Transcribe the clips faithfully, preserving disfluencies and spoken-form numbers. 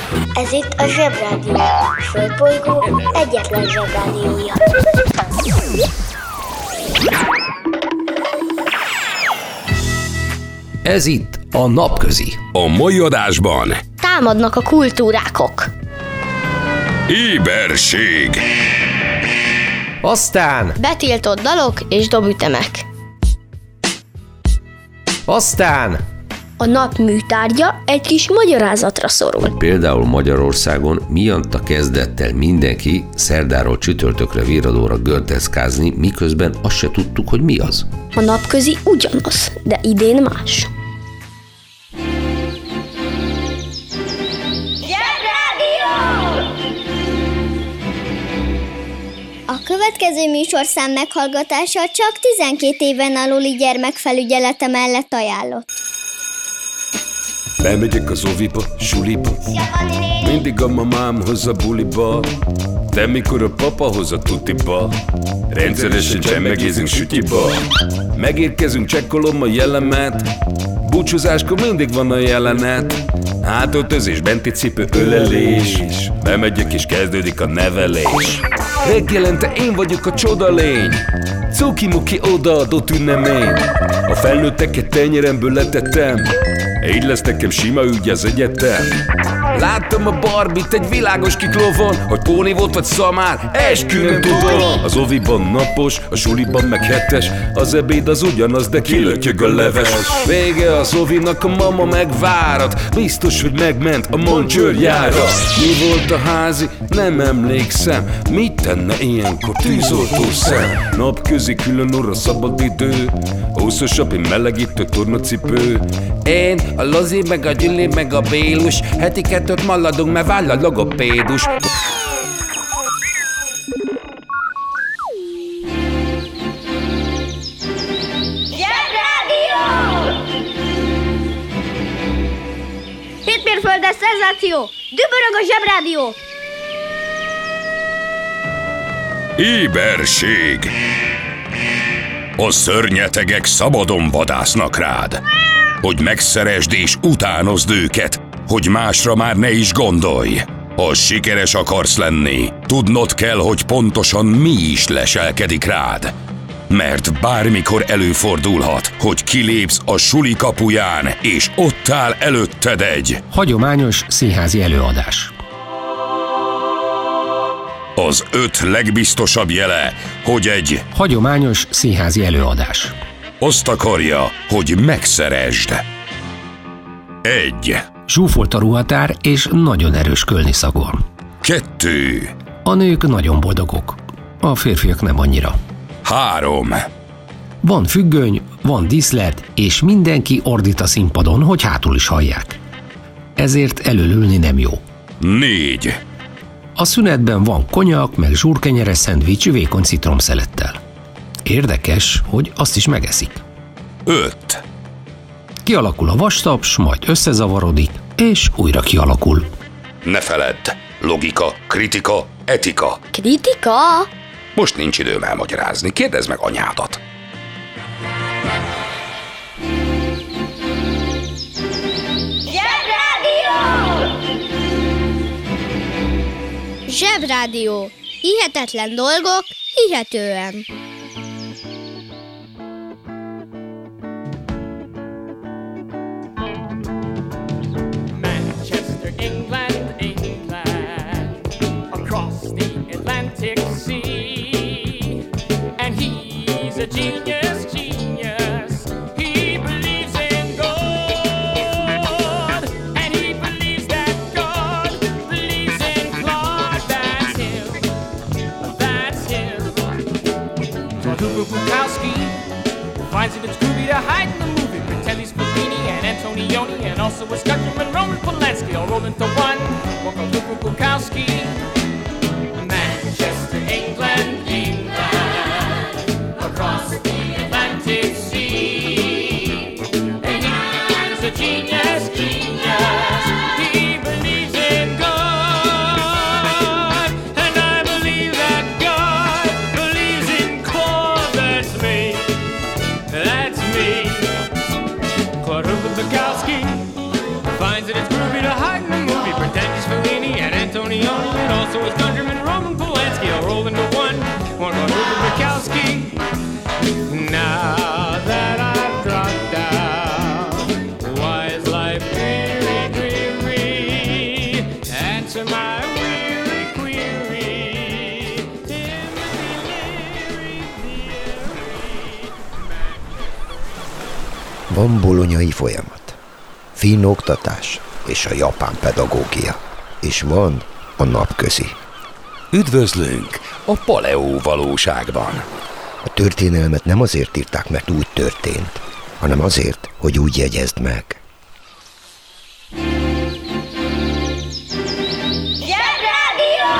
Ez itt a Zsebrádió, a Földbolygó egyetlen Zsebrádiója. Ez itt a Napközi. A mai adásban Támadnak a kultúrákok. Éberség. Aztán, Betiltott dalok és dobütemek. aztán, A nap műtárgya egy kis magyarázatra szorul. például Magyarországon miatta kezdett el mindenki szerdáról csütörtökre virradóra gördeszkázni, miközben azt se tudtuk, hogy mi az. A napközi ugyanaz, de idén más. A következő műsorszám meghallgatása csak tizenkét éven aluli gyermekfelügyelete mellett ajánlott. Bemegyek az oviba, suliba, mindig a mamám hoz a buliba, de mikor a papa hoz a tutiba, rendszeresen csemmegézünk sütyiba. Megérkezünk, csekkolom a jellemet, búcsúzáskor mindig van a jelenet. Hátöltözés, benti cipő, ölelés, bemegyek és kezdődik a nevelés. Reggelente én vagyok a csoda lény, cuki-muki odaadott ünnemény. A felnőtteket tenyeremből letettem, így lesz nekem sima ügy az egyetem. Láttam a Barbit egy világos kiklovon, hogy póni volt vagy szamár, eskü nem tudom. Az oviban napos, a suliban meg hetes, az ebéd az ugyanaz, de kilötyög a leves. Vége az ovinak, a mama megvárat, biztos, hogy megment a mancsőrjára. Mi volt a házi? Nem emlékszem, mit tenne ilyenkor tűzoltó szem? Napközi külön orra szabad idő, húszosabb, én melegítő tornacipő. Én, a Lozi, meg a Gyüli, meg a Bélus, heti kettőt maladunk, mert váll a logopédus. Hétmérföldes szenzáció! Dübörög a Zsebrádió! Éberség. A szörnyetegek szabadon vadásznak rád, hogy megszeresd és utánozd őket, hogy másra már ne is gondolj. Ha sikeres akarsz lenni, tudnod kell, hogy pontosan mi is leselkedik rád. Mert bármikor előfordulhat, hogy kilépsz a suli kapuján, és ott áll előtted egy hagyományos színházi előadás. az öt legbiztosabb jele, hogy egy Hagyományos színházi előadás. azt akarja, hogy megszeresd. Egy. Zsúfolt a ruhatár, és nagyon erős kölni szagol. Kettő. A nők nagyon boldogok, a férfiak nem annyira. Három. Van függöny, van díszlet, és mindenki ordít a színpadon, hogy hátul is hallják. Ezért elölülni nem jó. Négy. A szünetben van konyak, meg zsúrkenyeres szendvics vékony citromszelettel. Érdekes, hogy azt is megeszik. Öt. Kialakul a vastaps, majd összezavarodik, és újra kialakul. Ne feledd, logika, kritika, etika. Kritika? Most nincs időm elmagyarázni, kérdezd meg anyádat. Zsebrádió. Hihetetlen dolgok, hihetően. Manchester, England, England, across the Atlantic Sea. And he's a genius, genius. He believes in God, and he believes that God believes in Claude. That's him, that's him. So Hugo Bukowski finds it in Scooby to hide in the movie. Pretend he's Fellini and Antonioni, and also a Scotchman, Roman Polanski, all rolled into one. Walk on Hugo Bukowski. Manchester, England, England, across the Atlantic Sea. And he's a genius, genius. He believes in God, and I believe that God believes in Claude. That's me, that's me. Claude Bukowski finds it it's groovy to hide in the movie. Pretend he's Fellini so is countryman Roman Polanski. All rolled into one, one called Rupert Murkowski. Now that I've dropped down, why is life dreary, dreary? Answer my weary query. Timothy Leary, Van bolonyai folyamat, finn oktatás és a japán pedagógia, és van a napközi. Üdvözlünk a paleó valóságban. A történelmet nem azért írták, mert úgy történt, hanem azért, hogy úgy jegyezd meg. Zsebrádió!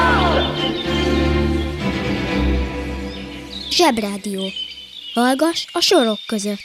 Zsebrádió. Hallgass a sorok között.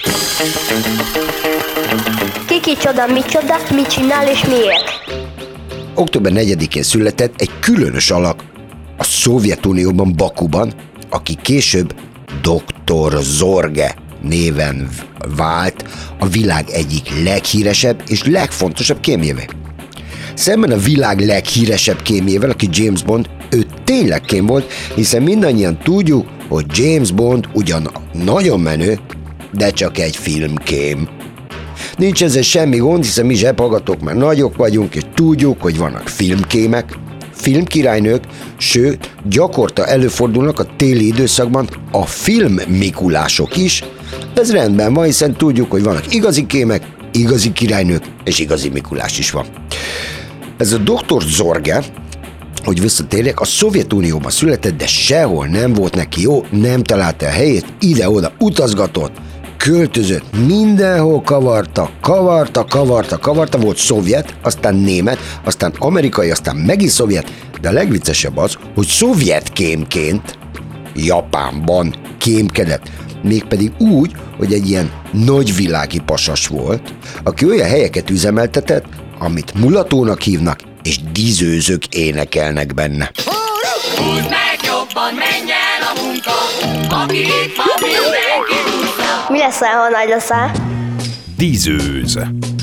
Ki kicsoda, micsoda, mit csinál és miért? október negyedikén született egy különös alak a Szovjetunióban, Bakuban, aki később doktor Zorge néven vált a világ egyik leghíresebb és legfontosabb kémjével. Szemben a világ leghíresebb kémjével, aki James Bond, ő tényleg kém volt, hiszen mindannyian tudjuk, hogy James Bond ugyan nagyon menő, de csak egy filmkém. Nincs ezzel semmi gond, hiszen mi zsebhallgatók már nagyok vagyunk, és tudjuk, hogy vannak filmkémek, filmkirálynők, sőt, gyakorta előfordulnak a téli időszakban a filmmikulások is. Ez rendben van, hiszen tudjuk, hogy vannak igazi kémek, igazi királynők, és igazi Mikulás is van. Ez a doktor Zorge, hogy visszatérjek, a Szovjetunióban született, de sehol nem volt neki jó, nem találta a helyét, ide-oda utazgatott, költözött, mindenhol kavarta, kavarta, kavarta, kavarta, volt szovjet, aztán német, aztán amerikai, aztán megint szovjet, de a legviccesebb az, hogy szovjet kémként Japánban kémkedett, mégpedig úgy, hogy egy ilyen nagyvilági pasas volt, aki olyan helyeket üzemeltetett, amit mulatónak hívnak, és dízőzők énekelnek benne. Húzd meg jobban, menj el a munka, aki itt van, mindenki húzza. Mi leszel, ha nagy leszel? Dízőz.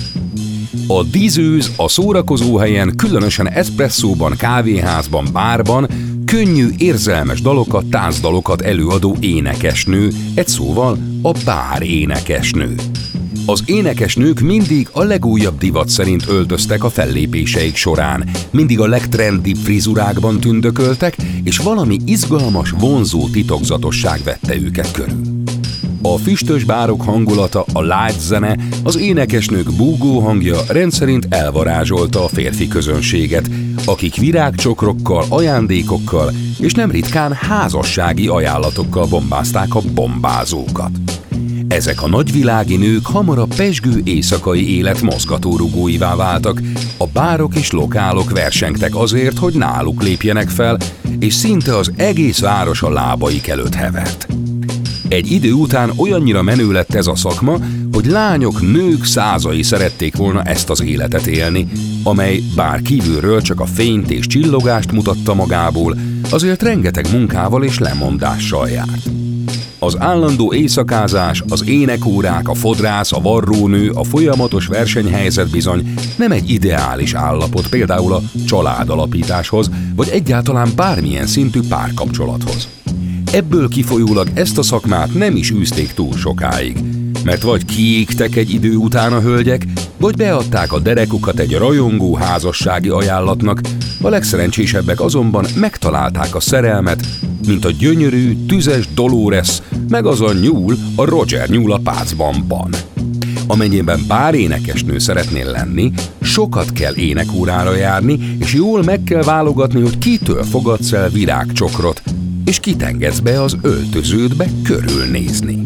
A dízőz a szórakozóhelyen, különösen eszpresszóban, kávéházban, bárban könnyű, érzelmes dalokat, táncdalokat előadó énekesnő, egy szóval a bár énekesnő. Az énekesnők mindig a legújabb divat szerint öltöztek a fellépéseik során, mindig a legtrendibb frizurákban tündököltek, és valami izgalmas, vonzó titokzatosság vette őket körül. A füstös bárok hangulata, a light zene, az énekesnők búgó hangja rendszerint elvarázsolta a férfi közönséget, akik virágcsokrokkal, ajándékokkal és nem ritkán házassági ajánlatokkal bombázták a bombázókat. Ezek a nagyvilági nők hamar a pezsgő éjszakai élet mozgatórugóivá váltak, a bárok és lokálok versengtek azért, hogy náluk lépjenek fel, és szinte az egész város a lábaik előtt hevert. Egy idő után olyannyira menő lett ez a szakma, hogy lányok, nők százai szerették volna ezt az életet élni, amely bár kívülről csak a fényt és csillogást mutatta magából, azért rengeteg munkával és lemondással járt. Az állandó éjszakázás, az énekórák, a fodrász, a varrónő, a folyamatos versenyhelyzet bizony nem egy ideális állapot például a családalapításhoz, vagy egyáltalán bármilyen szintű párkapcsolathoz. Ebből kifolyólag ezt a szakmát nem is űzték túl sokáig, mert vagy kiégtek egy idő után a hölgyek, vagy beadták a derekukat egy rajongó házassági ajánlatnak, a legszerencsésebbek azonban megtalálták a szerelmet, mint a gyönyörű, tüzes Dolores, meg az a nyúl, a Roger nyúl a pácbanban. Amennyiben bár énekesnő szeretnél lenni, sokat kell énekórára járni, és jól meg kell válogatni, hogy kitől fogadsz el virágcsokrot, és kit engedsz be az öltöződbe körülnézni.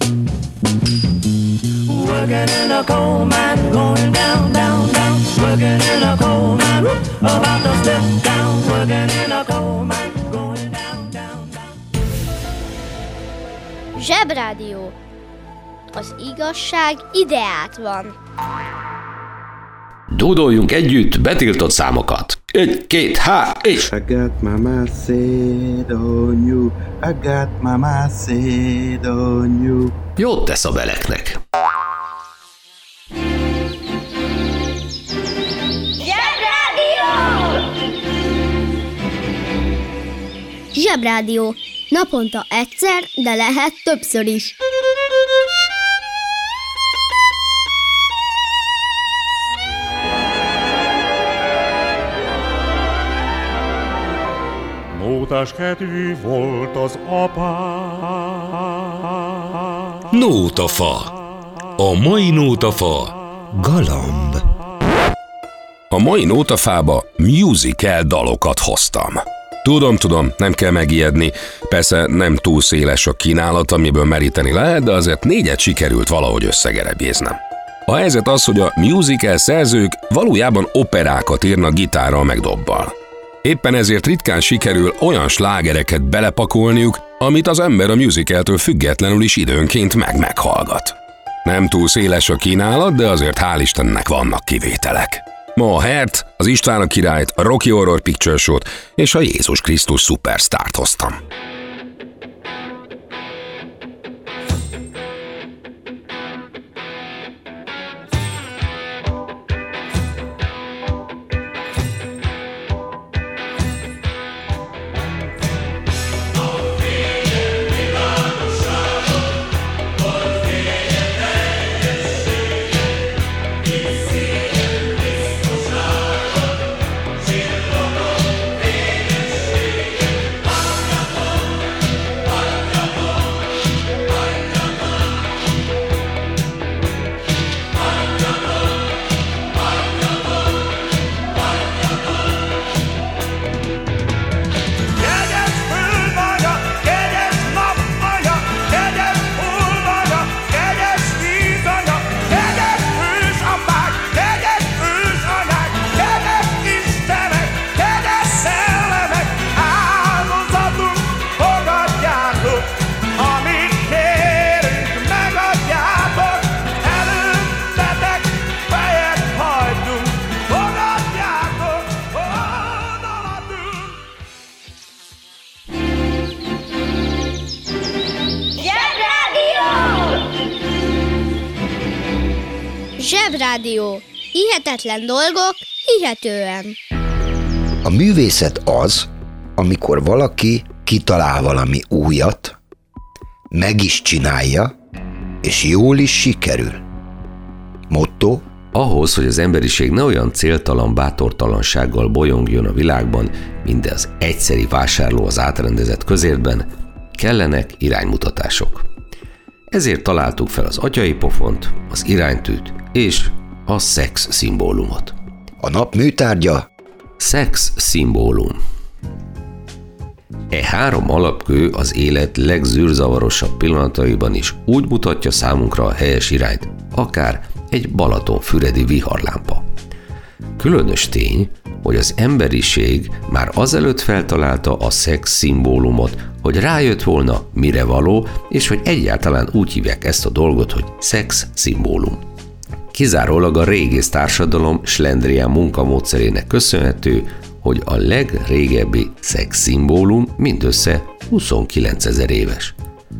Working in a coal mine, going down, down, down. Working in a coal mine, about to step down. Working in a coal mine, going down, down, down. Zsebrádió. Az igazság ideát van. Dúdoljunk együtt betiltott számokat. Egy, két, há, és... I got mama said on you, I got mama said on you. Jót tesz a beleknek. Zsebrádió! Zsebrádió. Naponta egyszer, de lehet többször is. Nótás kedvű volt az apám. Nótafa. A mai nótafa galamb. A mai nótafába musical dalokat hoztam. Tudom, tudom, nem kell megijedni. Persze nem túl széles a kínálat, amiből meríteni lehet, de azért négyet sikerült valahogy összegerebjéznem. A helyzet az, hogy a musical szerzők valójában operákat írnak gitárral meg dobbal. Éppen ezért ritkán sikerül olyan slágereket belepakolniuk, amit az ember a musicaltől függetlenül is időnként meg-meghallgat. Nem túl széles a kínálat, de azért hál' Istennek vannak kivételek. Ma a Hert, az István a királyt, a Rocky Horror Picture Show-t és a Jézus Krisztus Superstart hoztam. Zsebrádió. Hihetetlen dolgok, hihetően. A művészet az, amikor valaki kitalál valami újat, meg is csinálja, és jól is sikerül. Motto: ahhoz, hogy az emberiség ne olyan céltalan bátortalansággal bolyongjon a világban, mint az egyszeri vásárló az átrendezett közértben, kellenek iránymutatások. Ezért találtuk fel az atyai pofont, az iránytűt és a szex szimbólumot. A nap műtárgya? Szex szimbólum. E három alapkő az élet legzűrzavarosabb pillanataiban is úgy mutatja számunkra a helyes irányt, akár egy balatonfüredi viharlámpa. Különös tény, hogy az emberiség már azelőtt feltalálta a szex szimbólumot, hogy rájött volna, mire való, és hogy egyáltalán úgy hívják ezt a dolgot, hogy szex szimbólum. Kizárólag a régész társadalom slendrián munkamódszerének köszönhető, hogy a legrégebbi szex szimbólum mindössze huszonkilencezer éves.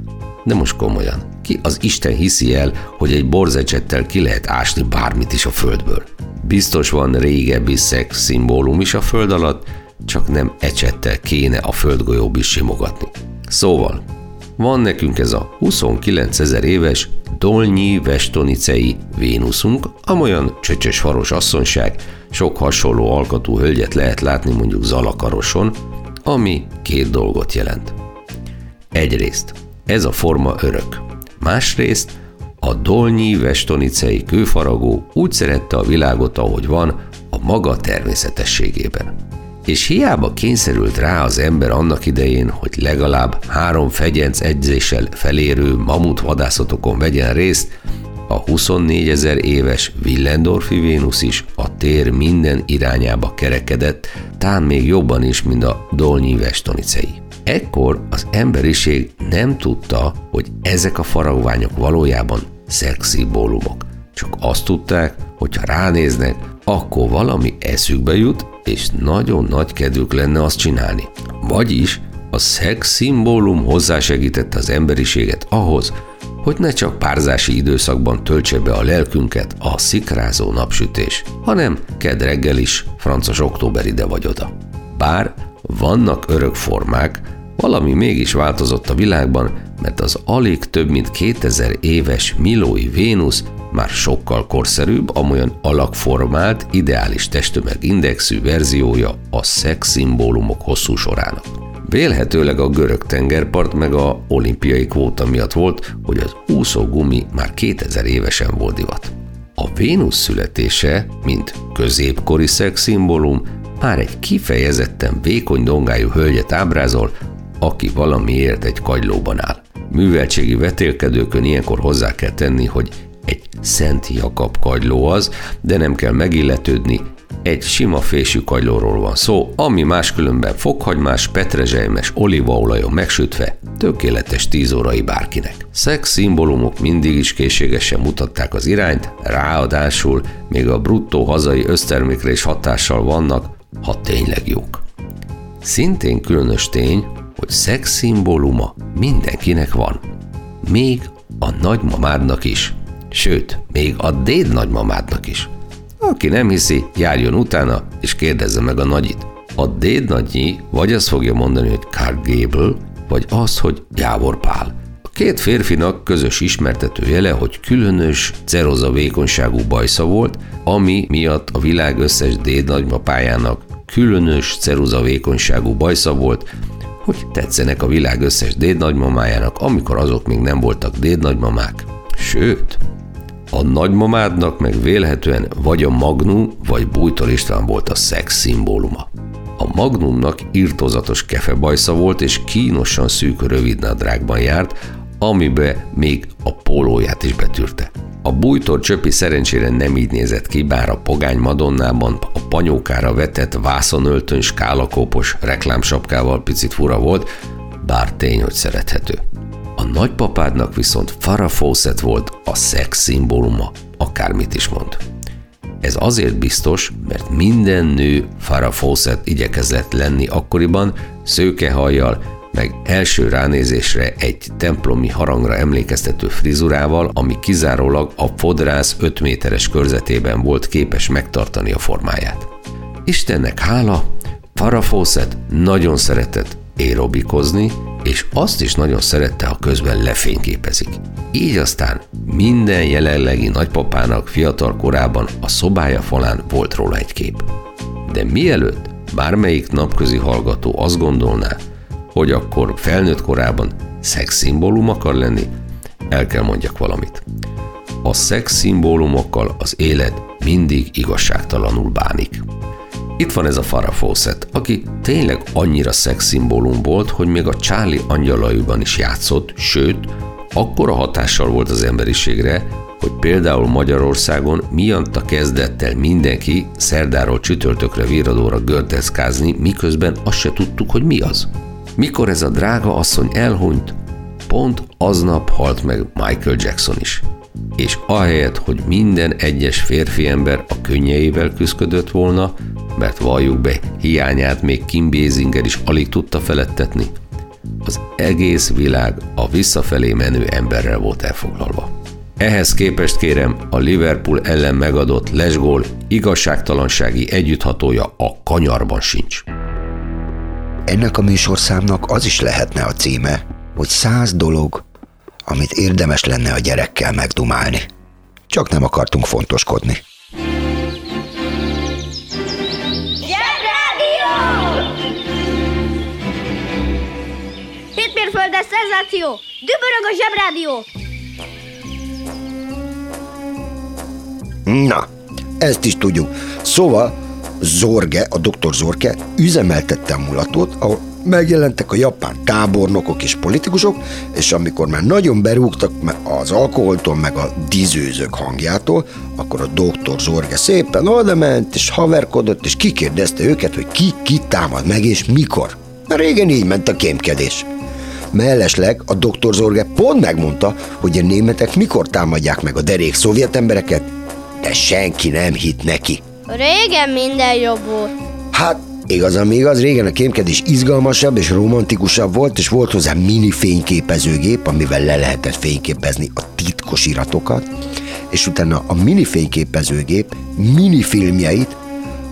De most komolyan, ki az Isten hiszi el, hogy egy borzecsettel ki lehet ásni bármit is a földből? Biztos van régebbi szex szimbólum is a föld alatt, csak nem ecsettel kéne a földgolyóbb is simogatni. Szóval, van nekünk ez a huszonkilencezer éves Dolnyi Vestonicei Vénuszunk, amolyan csöcsös faros asszonyság, sok hasonló alkatú hölgyet lehet látni mondjuk Zalakaroson, ami két dolgot jelent. Egyrészt, ez a forma örök. Másrészt, a Dolnyi Vestonicei kőfaragó úgy szerette a világot, ahogy van, a maga természetességében. És hiába kényszerült rá az ember annak idején, hogy legalább három fegyenc edzéssel felérő mamut vadászatokon vegyen részt, a huszonnégyezer éves Willendorfi Vénusz is a tér minden irányába kerekedett, tán még jobban is, mint a Dolnyi Vestonicei. Ekkor az emberiség nem tudta, hogy ezek a faragványok valójában szexszimbólumok. Csak azt tudták, hogy ha ránéznek, akkor valami eszükbe jut, és nagyon nagy kedvük lenne azt csinálni. Vagyis a szexszimbólum hozzásegítette az emberiséget ahhoz, hogy ne csak párzási időszakban töltse be a lelkünket a szikrázó napsütés, hanem kedd reggel is, francos október ide vagy oda. Bár vannak örök formák, Valami mégis változott a világban, mert az alig több mint kétezer éves Milói Vénusz már sokkal korszerűbb, amolyan alakformált, ideális testtömeg indexű verziója a szexszimbólumok hosszú sorának. Vélhetőleg a görög tengerpart meg a olimpiai kvóta miatt volt, hogy az úszógumi már kétezer évesen volt divat. A Vénusz születése, mint középkori szexszimbólum, már egy kifejezetten vékony dongájú hölgyet ábrázol, aki valamiért egy kagylóban áll. Műveltségi vetélkedőkön ilyenkor hozzá kell tenni, hogy egy Szent Jakab kagyló az, de nem kell megilletődni, egy sima fésű kagylóról van szó, ami máskülönben fokhagymás, petrezselymes olívaolajon megsütve tökéletes tíz órai bárkinek. Szexszimbólumok mindig is készségesen mutatták az irányt, ráadásul még a bruttó hazai össztermékre is hatással vannak, ha tényleg jók. Szintén különös tény, hogy szexszimbóluma mindenkinek van. Még a nagymamádnak is. Sőt, még a déd nagymamádnak is. Aki nem hiszi, járjon utána, és kérdezze meg a nagyit. A déd nagynyi vagy azt fogja mondani, hogy Clark Gable, vagy az, hogy Jávor Pál. A két férfinak közös ismertető jele, hogy különös ceroza vékonyságú bajsza volt, ami miatt a világ összes déd nagymapájának különös ceruza vékonyságú bajsza volt, hogy tetszenek a világ összes déd nagymamájának, amikor azok még nem voltak déd nagymamák. Sőt, a nagymamádnak meg vélhetően vagy a Magnum, vagy Bújtor István volt a szex szimbóluma. A Magnumnak irtózatos kefebajsza volt, és kínosan szűk rövidnadrágban járt, amibe még a pólóját is betűrte. A Bújtor Csöpi szerencsére nem így nézett ki, bár a Pogány Madonnában a panyókára vetett vászonöltön skálakópos reklámsapkával picit fura volt, bár tény, hogy szerethető. A nagypapádnak viszont Farrah Fawcett volt a szex szimbóluma, akármit is mond. Ez azért biztos, mert minden nő Farrah Fawcett igyekezett lenni akkoriban, szőkehajjal, meg első ránézésre egy templomi harangra emlékeztető frizurával, ami kizárólag a fodrász öt méteres körzetében volt képes megtartani a formáját. Istennek hála, Farrah Fawcett nagyon szeretett aerobikozni, és azt is nagyon szerette, ha közben lefényképezik. Így aztán minden jelenlegi nagypapának fiatal korában a szobája falán volt róla egy kép. De mielőtt bármelyik napközi hallgató azt gondolná, hogy akkor felnőtt korában szexszimbólum akar lenni, el kell mondjak valamit. A szexszimbólumokkal az élet mindig igazságtalanul bánik. Itt van ez a Farrah Fawcett, aki tényleg annyira szexszimbólum volt, hogy még a Charlie angyalaiban is játszott, sőt, akkora hatással volt az emberiségre, hogy például Magyarországon miatta kezdett el mindenki szerdáról csütörtökre virradóra gördeszkázni, miközben azt se tudtuk, hogy mi az. Mikor ez a drága asszony elhunyt, pont aznap halt meg Michael Jackson is. És ahelyett, hogy minden egyes férfi ember a könnyeivel küszködött volna, mert valljuk be, hiányát még Kim Basinger is alig tudta feledtetni, az egész világ a visszafelé menő emberrel volt elfoglalva. Ehhez képest kérem, a Liverpool ellen megadott lesgól igazságtalansági együtthatója a kanyarban sincs. Ennek a műsorszámnak az is lehetne a címe, hogy száz dolog, amit érdemes lenne a gyerekkel megdumálni. Csak nem akartunk fontoskodni. Zsebrádió! Hétmérföldes szenzáció! Dübörög a Zsebrádió! Na, ezt is tudjuk. Szóval Zorge, a doktor Zorge üzemeltette a mulatót, ahol megjelentek a japán tábornokok és politikusok, és amikor már nagyon berúgtak az alkoholtól meg a dizőzők hangjától, akkor a doktor Zorge szépen odament, és haverkodott, és kikérdezte őket, hogy ki ki támad meg, és mikor. Na, régen így ment a kémkedés. Mellesleg a doktor Zorge pont megmondta, hogy a németek mikor támadják meg a derék szovjet embereket, de senki nem hitt neki. Régen minden jobb volt. Hát, igaz, ami igaz, régen a kémkedés izgalmasabb és romantikusabb volt, és volt hozzá mini fényképezőgép, amivel le lehetett fényképezni a titkos iratokat, és utána a mini fényképezőgép mini filmjeit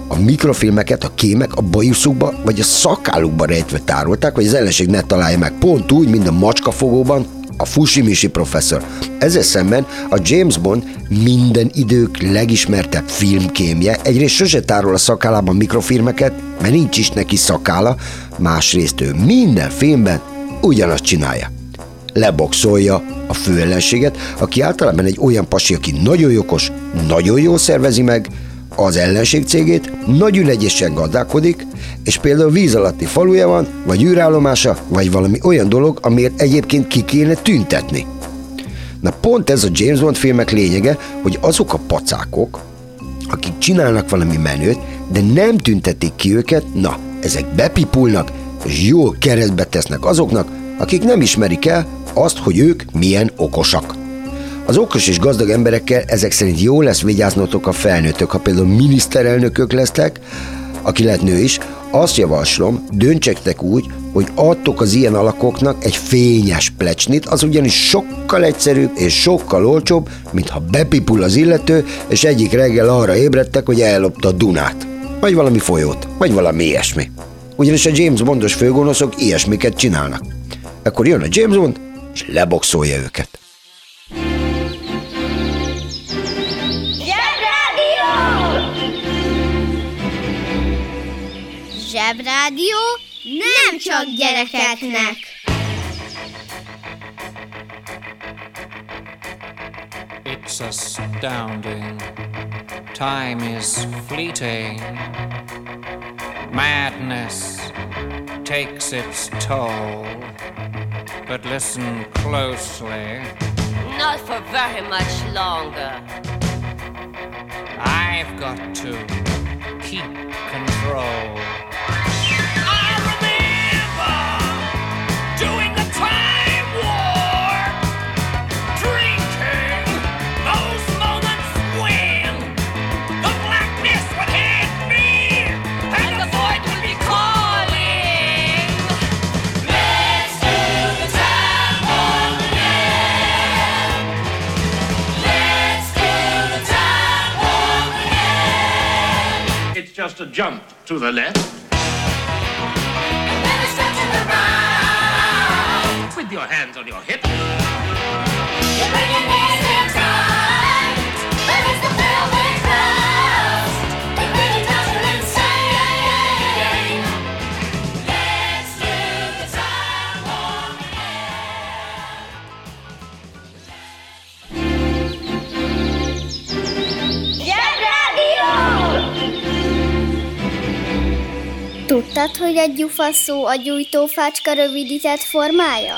A mikrofilmeket a kémek a bajuszukba vagy a szakálukba rejtve tárolták, hogy az ellenség ne találja meg, pont úgy, mint a macskafogóban a Fushimishi professzor. Ezzel szemben a James Bond minden idők legismertebb filmkémje egyrészt sose tárol a szakállában mikrofilmeket, mert nincs is neki szakála, másrészt ő minden filmben ugyanazt csinálja. Leboxolja a főellenséget, aki általában egy olyan pasi, aki nagyon jogos, nagyon jól szervezi meg az ellenség cégét, nagy ügyesen gazdálkodik, és például víz alatti faluja van, vagy űrállomása, vagy valami olyan dolog, amiért egyébként ki kéne tüntetni. Na pont ez a James Bond filmek lényege, hogy azok a pacákok, akik csinálnak valami menőt, de nem tüntetik ki őket, na, ezek bepipulnak, és jól keresztbe tesznek azoknak, akik nem ismerik el azt, hogy ők milyen okosak. Az okos és gazdag emberekkel ezek szerint jó lesz vigyáznotok a felnőttök, ha például miniszterelnökök lesztek, aki lehet nő is, azt javaslom, döntsektek úgy, hogy adtok az ilyen alakoknak egy fényes plecsnit, az ugyanis sokkal egyszerűbb és sokkal olcsóbb, mint ha bepipul az illető, és egyik reggel arra ébredtek, hogy ellopta a Dunát, vagy valami folyót, vagy valami ilyesmi. Ugyanis a James Bondos főgonoszok ilyesmiket csinálnak. Akkor jön a James Bond, és leboxolja őket. Zsebrádió nem csak gyerekeknek. It's astounding. Time is fleeting. Madness takes its toll. But listen closely. Not for very much longer. I've got to keep control. Just a jump to the left. And then a step to the right. With your hands on your hips. You bring your knees in tight. But it's the pelvic thrust. It really does you insane. Let's do the time warp Tudtad, hogy a gyufa szó a gyújtófácska rövidített formája?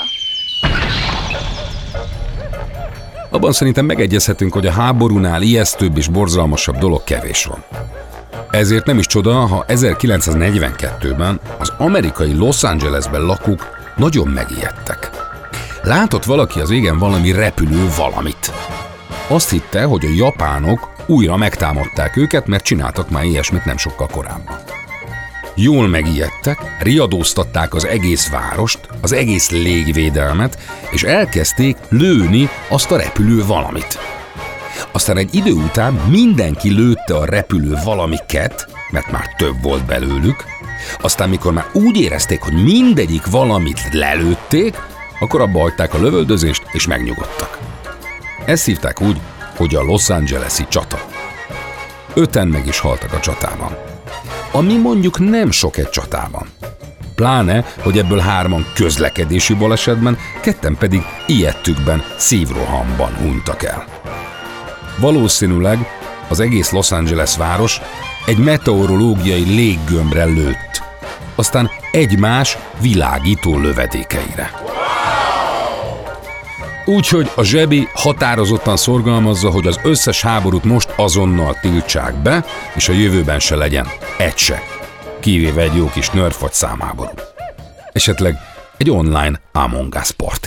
Abban szerintem megegyezhetünk, hogy a háborúnál ijesztőbb és borzalmasabb dolog kevés van. Ezért nem is csoda, ha ezerkilencszáznegyvenkettőben az amerikai Los Angelesben lakók nagyon megijedtek. Látott valaki az égen valami repülő valamit. Azt hitte, hogy a japánok újra megtámadták őket, mert csináltak már ilyesmit nem sokkal korábban. Jól megijedtek, riadóztatták az egész várost, az egész légvédelmet, és elkezdték lőni azt a repülő valamit. Aztán egy idő után mindenki lőtte a repülő valamiket, mert már több volt belőlük, aztán mikor már úgy érezték, hogy mindegyik valamit lelőtték, akkor abba hagyták a lövöldözést, és megnyugodtak. Ezt hívták úgy, hogy a Los Angeles-i csata. Öten meg is haltak a csatában. Ami mondjuk nem sok egy csatában. Pláne, hogy ebből hárman közlekedési balesetben, ketten pedig ijedtükben, szívrohamban hunytak el. Valószínűleg az egész Los Angeles város egy meteorológiai léggömbre lőtt, aztán egymás világító lövedékeire. Úgyhogy a zsebi határozottan szorgalmazza, hogy az összes háborút most azonnal tiltsák be, és a jövőben se legyen egy se, kivéve egy jó kis nerf vagy számháború. Esetleg egy online Among Us party.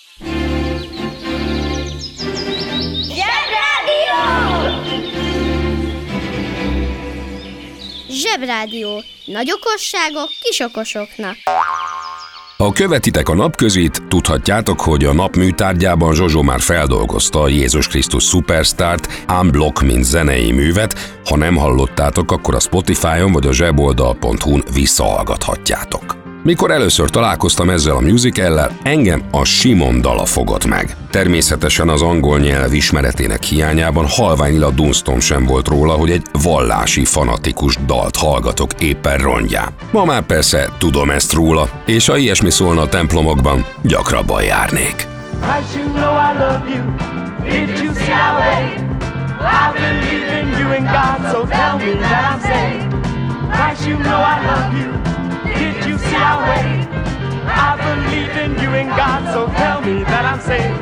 Zsebrádió! Zsebrádió. Nagy okosságok kis okosoknak. Ha követitek a napközit, tudhatjátok, hogy a nap műtárgyában Zsozsó már feldolgozta a Jézus Krisztus Superstart Unblock mint zenei művet. Ha nem hallottátok, akkor a Spotify-on vagy a zseboldal pont hu-n visszahallgathatjátok. Mikor először találkoztam ezzel a musicallel, engem a Simon dala fogott meg. Természetesen az angol nyelv ismeretének hiányában halványilag dunsztom sem volt róla, hogy egy vallási fanatikus dalt hallgatok éppen rongyán. Ma már persze tudom ezt róla, és ha ilyesmi szólna a templomokban, gyakrabban járnék. Christ, you know I love you. Did you see our way? I believe in you and God, so tell me that I'm saved. Christ, you know I love you. Did you see our way? I believe in you and God, so tell me that I'm saved.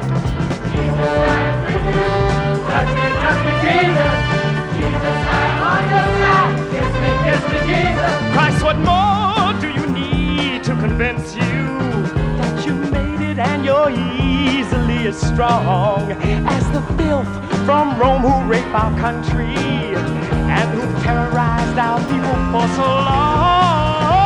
Touch me, touch me, Jesus. Jesus, I'm on your side. Kiss me, kiss me, Jesus. Christ, what more do you need to convince you that you made it and you're easily as strong as the filth from Rome who raped our country and who terrorized our people for so long?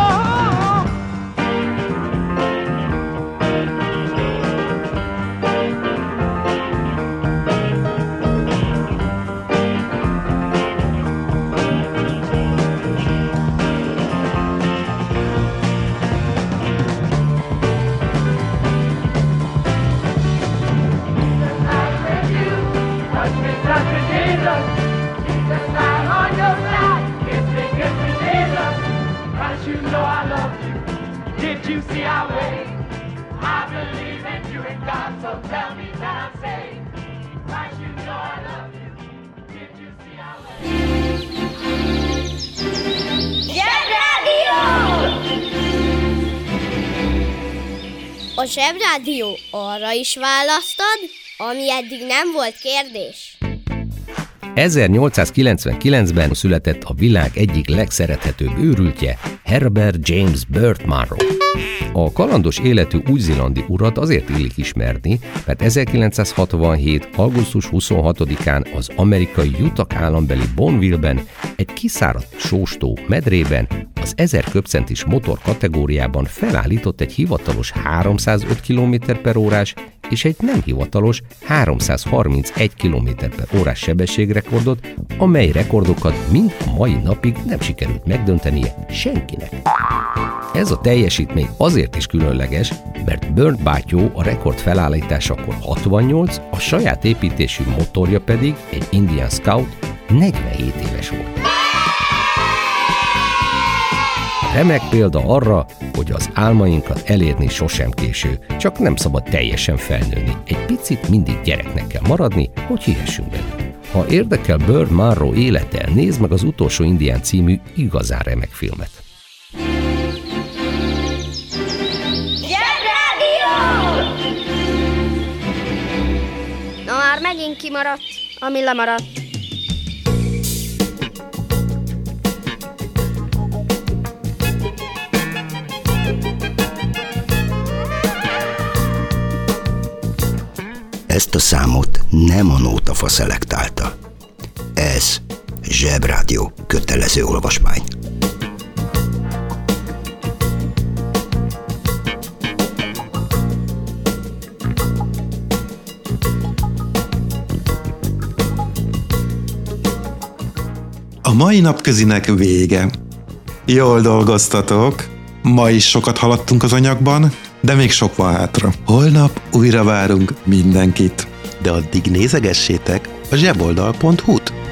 Did you see our way? I believe in you and God, so tell me that I'm saved. Christ, you know I love you. Did you see our way? Zsebrádió! A Zsebrádió arra is választad, ami eddig nem volt kérdés. ezernyolcszázkilencvenkilencben született a világ egyik legszerethetőbb őrültje, Herbert James Burt Munro. A kalandos életű új-zélandi urat azért illik ismerni, mert ezerkilencszázhatvanhét. augusztus huszonhatodikán az amerikai Utah állambeli Bonneville-ben egy kiszáradt sóstó medrében az ezer köbcentis motor kategóriában felállított egy hivatalos háromszázöt kilométer per órás és egy nem hivatalos háromszázharmincegy kilométer per órás sebességrekordot, amely rekordokat mind a mai napig nem sikerült megdöntenie senkinek. Ez a teljesítmény azért is különleges, mert Burt bátyó a rekord felállításakor hatvannyolc, a saját építésű motorja pedig egy Indian Scout negyvenhét éves volt. Remek példa arra, hogy az álmainkat elérni sosem késő, csak nem szabad teljesen felnőni. Egy picit mindig gyereknek kell maradni, hogy hihessünk belőle. Ha érdekel Burt Munro élete, nézd meg az Utolsó indián című igazán remek filmet. Na már megint kimaradt, ami lemaradt. Ezt a számot nem a Nótafa szelektálta. Ez Zsebrádió kötelező olvasmány. A mai napközinek vége. Jól dolgoztatok, ma is sokat haladtunk az anyagban, de még sok van hátra. Holnap újra várunk mindenkit. De addig nézegessétek a zseboldal pont hu-t.